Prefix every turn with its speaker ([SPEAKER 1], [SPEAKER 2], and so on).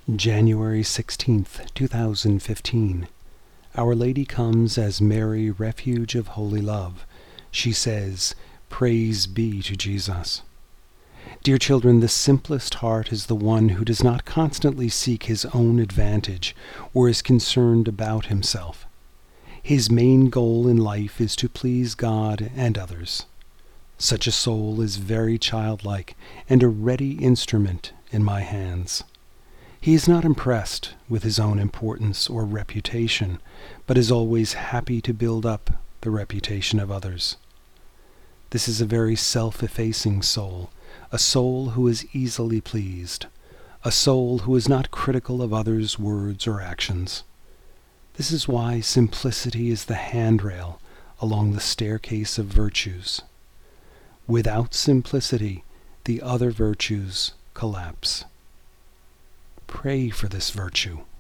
[SPEAKER 1] January 16th, 2015. Our Lady comes as Mary, refuge of holy love. She says, "Praise be to Jesus." Dear children, the simplest heart is the one who does not constantly seek his own advantage or is concerned about himself. His main goal in life is to please God and others. Such a soul is very childlike and a ready instrument in my hands. He is not impressed with his own importance or reputation, but is always happy to build up the reputation of others. This is a very self-effacing soul, a soul who is easily pleased, a soul who is not critical of others' words or actions. This is why simplicity is the handrail along the staircase of virtues. Without simplicity, the other virtues collapse. Pray for this virtue.